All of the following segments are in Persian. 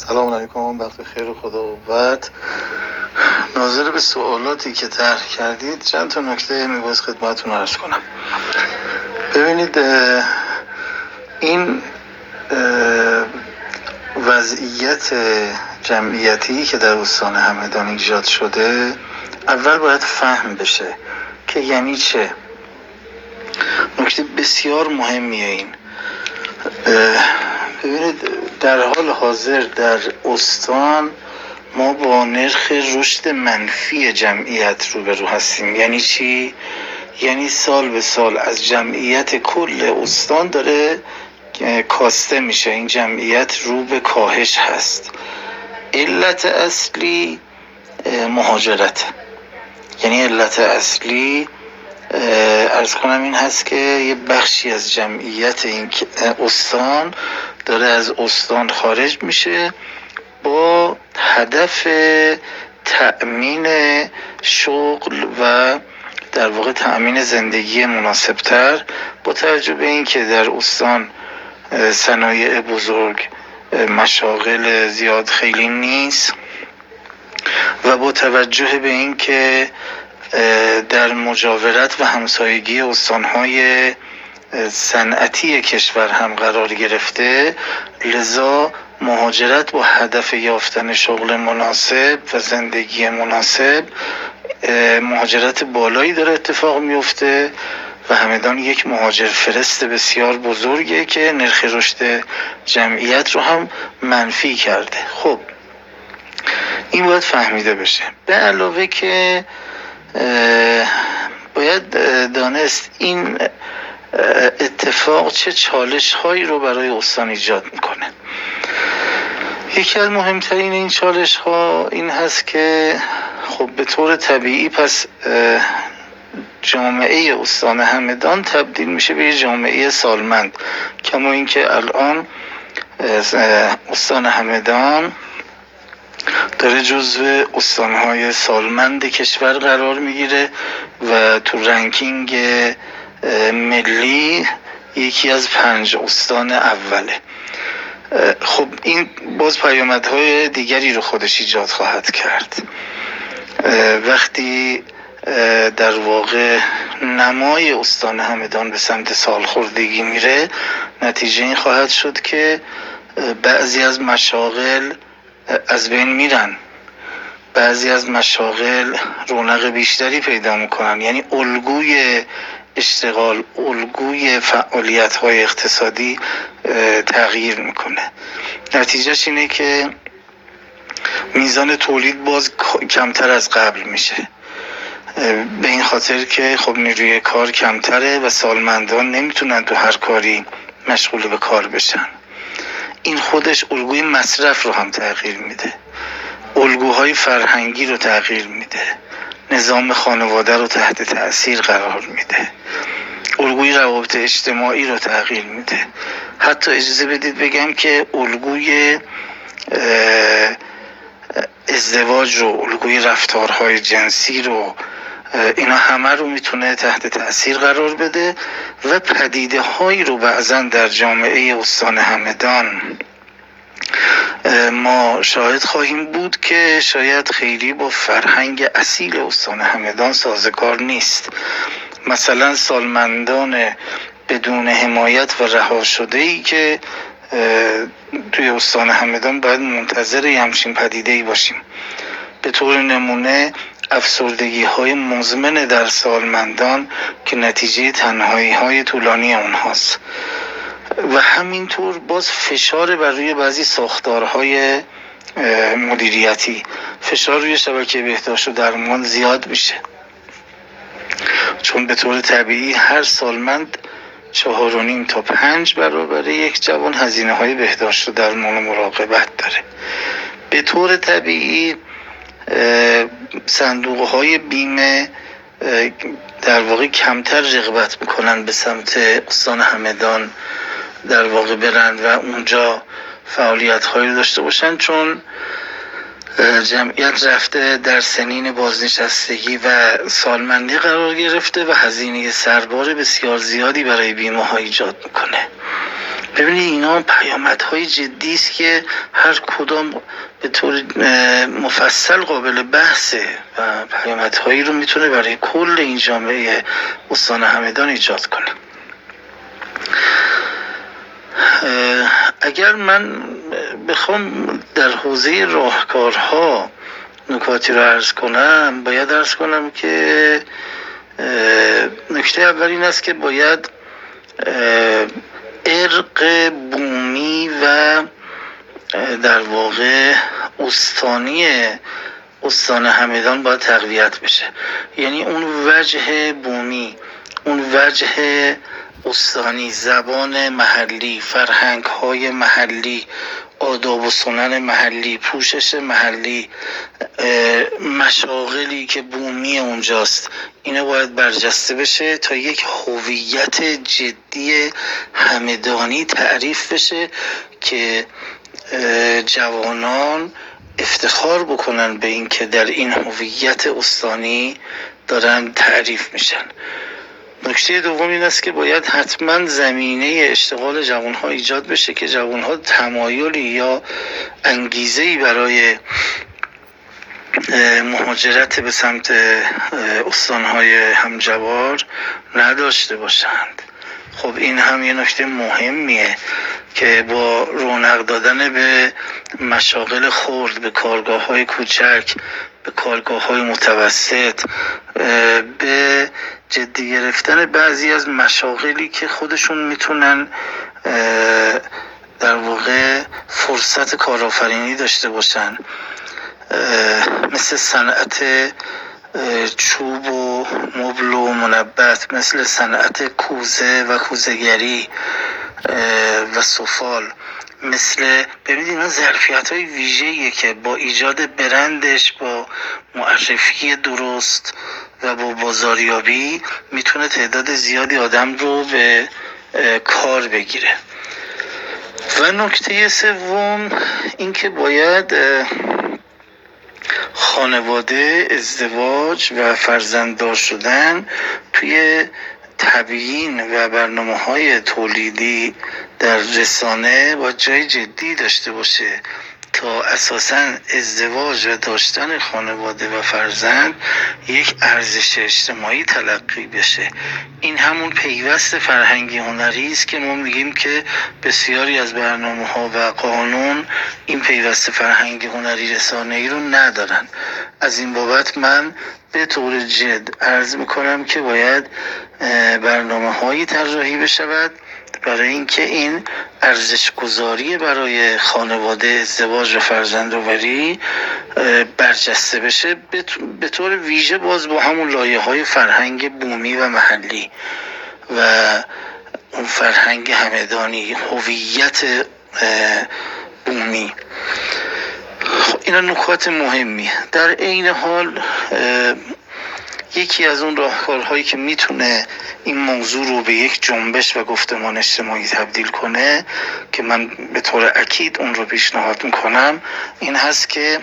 سلام علیکم، وقت خیر و خدا قوت. ناظر به سوالاتی که طرح کردید چند تا نکته میباید خدمتتون عرض کنم. ببینید، این وضعیت جمعیتی که در استان همدان ایجاد شده اول باید فهم بشه که یعنی چه. نکته بسیار مهمیه این. ببینید، در حال حاضر در استان ما با نرخ رشد منفی جمعیت روبرو هستیم. یعنی چی؟ یعنی سال به سال از جمعیت کل استان داره کاسته میشه، این جمعیت رو به کاهش هست. علت اصلی مهاجرت، یعنی علت اصلی عرض کنم این هست که یه بخشی از جمعیت این استان داره از استان خارج میشه با هدف تأمین شغل و در واقع تأمین زندگی مناسبتر، با توجه به این که در استان صنایع بزرگ، مشاغل زیاد خیلی نیست و با توجه به این که در مجاورت و همسایگی استانهای صنعتی کشور هم قرار گرفته، لذا مهاجرت با هدف یافتن شغل مناسب و زندگی مناسب، مهاجرت بالایی داره اتفاق میفته و همدان یک مهاجر فرست بسیار بزرگه که نرخ رشد جمعیت رو هم منفی کرده. خب این باید فهمیده بشه. به علاوه که باید دانست این اتفاق چه چالش هایی رو برای استان ایجاد میکنه. یکی از مهمترین این چالش ها این هست که خب به طور طبیعی پس جامعه استان همدان تبدیل میشه به یه جامعه سالمند، کما اینکه الان استان همدان داره جزو استانهای سالمند کشور قرار میگیره و تو رنکینگ ملی یکی از 5 استان اوله. خب این باز پیامدهای دیگری رو خودش ایجاد خواهد کرد. وقتی در واقع نمای استان همدان به سمت سالخوردگی میره، نتیجه این خواهد شد که بعضی از مشاغل از بین میرن، بعضی از مشاغل رونق بیشتری پیدا میکنن، یعنی الگوی اشتغال، الگوی فعالیت های اقتصادی تغییر میکنه. نتیجهش اینه که میزان تولید باز کمتر از قبل میشه، به این خاطر که خب نیروی کار کمتره و سالمندان نمیتونن تو هر کاری مشغول به کار بشن. این خودش الگوی مصرف رو هم تغییر میده، الگوهای فرهنگی رو تغییر میده، نظام خانواده رو تحت تأثیر قرار میده، الگوی روابط اجتماعی رو تغییر میده. حتی اجازه بدید بگم که الگوی ازدواج رو، الگوی رفتارهای جنسی رو، اینا همه رو میتونه تحت تأثیر قرار بده و پدیده هایی رو بعضا در جامعه استان همدان ما شاهد خواهیم بود که شاید خیلی با فرهنگ اصیل استان همدان سازگار نیست. مثلا سالمندان بدون حمایت و رها شده‌ای که توی استان همدان باید منتظر همچین پدیده‌ای باشیم. به طور نمونه افسردگی های مزمن در سالمندان که نتیجه تنهایی های طولانی اونهاست و همینطور باز فشار بر روی بعضی ساختارهای مدیریتی، فشار روی شبکه بهداشت و درمان زیاد میشه، چون به طور طبیعی هر سالمند 4.5 تا 5 برابر یک جوان هزینه های بهداشت و درمان و مراقبت داره. به طور طبیعی صندوق های بیمه در واقع کمتر رغبت میکنن به سمت استان همدان در واقع برن و اونجا فعالیت هایی داشته باشن، چون جمعیت رفته در سنین بازنشستگی و سالمندی قرار گرفته و هزینه سربار بسیار زیادی برای بیمه ها ایجاد میکنه. ببینید اینا پیامدهای جدی است که هر کدام به طور مفصل قابل بحثه و پیامدهایی رو میتونه برای کل این جامعه استان همدان ایجاد کنه. اگر من بخوام در حوزه راهکارها نکاتی رو عرض کنم، باید عرض کنم که نکته اول این است که باید ارق بومی و در واقع استان همدان باید تقویت بشه. یعنی اون وجه بومی، اون وجه استانی، زبان محلی، فرهنگ‌های محلی، آداب و سنن محلی، پوشش محلی، مشاغلی که بومی اونجاست، اینا باید برجسته بشه تا یک هویت جدی همدانی تعریف بشه که جوانان افتخار بکنن به این که در این هویت استانی دارن تعریف میشن. نکته دوم این است که باید حتما زمینه اشتغال جوانها ایجاد بشه که جوانها تمایلی یا انگیزه‌ای برای مهاجرت به سمت استانهای همجوار نداشته باشند. خب این هم یه نکته مهمیه که با رونق دادن به مشاغل خرد، به کارگاه‌های کوچک، به کارگاه‌های متوسط، به جدی گرفتن بعضی از مشاغلی که خودشون میتونن در واقع فرصت کارآفرینی داشته باشن، مثل صنعت چوب و مبل و منبت، مثل صنعت کوزه و کوزه‌گری و سفال، مثل ببینید اینا ظرفیت‌های ویژه‌ایه که با ایجاد برندش، با معرفی درست و با بازاریابی میتونه تعداد زیادی آدم رو به کار بگیره. و نکته سوم این که باید خانواده، ازدواج و فرزنددار شدن توی تبیین و برنامه‌های تولیدی در رسانه با جای جدی داشته باشه تا اساساً ازدواج و داشتن خانواده و فرزند یک ارزش اجتماعی تلقی بشه. این همون پیوست فرهنگی هنری است که ما میگیم که بسیاری از برنامه‌ها و قانون این پیوست فرهنگی هنری رسانه‌ای رو ندارن. از این بابت من به طور جد عرض میکنم که باید برنامه‌هایی طراحی بشود برای اینکه این ارزش گذاری برای خانواده، ازدواج و فرزندآوری برجسته بشه، به طور ویژه باز با همون لایه‌های فرهنگ بومی و محلی و اون فرهنگ همدانی، هویت بومی. اینا نکات مهمی. در عین حال یکی از اون راهکارهایی که میتونه این موضوع رو به یک جنبش و گفتمان اجتماعی تبدیل کنه که من به طور اکید اون رو پیشنهاد میکنم این هست که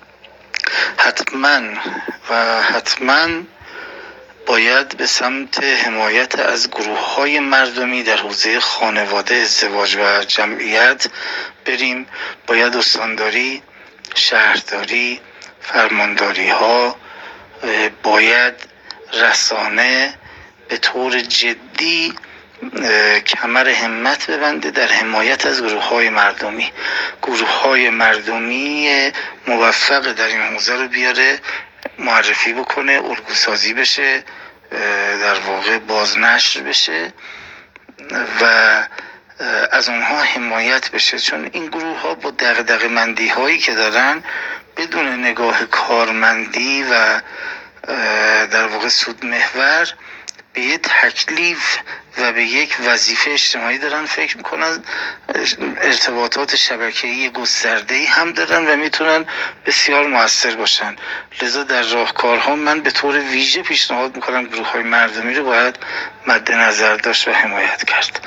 حتما باید به سمت حمایت از گروه‌های مردمی در حوزه خانواده، ازدواج و جمعیت بریم. باید استانداری، شهرداری، فرمانداری ها، باید رسانه به طور جدی کمر همت ببنده در حمایت از گروه‌های مردمی موفق در این حوزه رو بیاره، معرفی بکنه، الگوسازی بشه، در واقع بازنشر بشه و از اونها حمایت بشه. چون این گروه ها با دغدغه‌مندی هایی که دارن بدون نگاه کارمندی و در واقع سود محور به یک تکلیف و به یک وظیفه اجتماعی دارن فکر میکنن، ارتباطات شبکه‌ای گسترده‌ای هم دارن و میتونن بسیار موثر باشن. لذا در راهکارها من به طور ویژه پیشنهاد میکنم گروه‌های مردمی رو باید مد نظر داشت و حمایت کرد.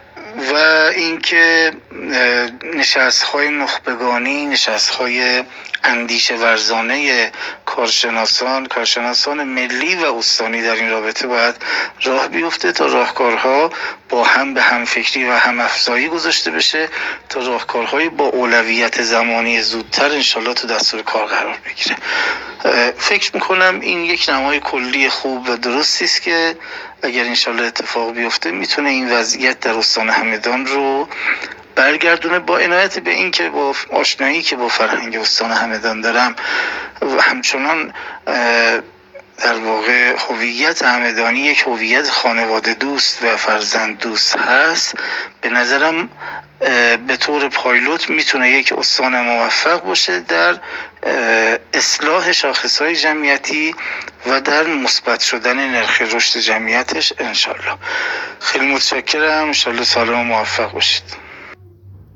و اینکه نشست‌های نخبگانی، نشست‌های اندیشه ورزانه کارشناسان ملی و استانی در این رابطه باید راه بیفته تا راهکارها با هم به هم فکری و هم افزایی گذاشته بشه تا راهکارهای با اولویت زمانی زودتر انشالله تو دستور کار قرار بگیره. فکر میکنم این یک نمای کلی خوب و درستی است که اگر انشالله اتفاق بیفته میتونه این وضعیت در استان همدان رو برگردونه، با عنایت به این که با آشنایی که با فرهنگ استان همدان دارم و همچنان در واقع هویت همدانی یک هویت خانواده دوست و فرزند دوست هست، به نظرم به طور پایلوت میتونه یک استان موفق باشه در اصلاح شاخصهای جمعیتی و در مثبت شدن نرخ رشد جمعیتش انشالله. خیلی متشکرم، انشالله سالم و موفق باشید.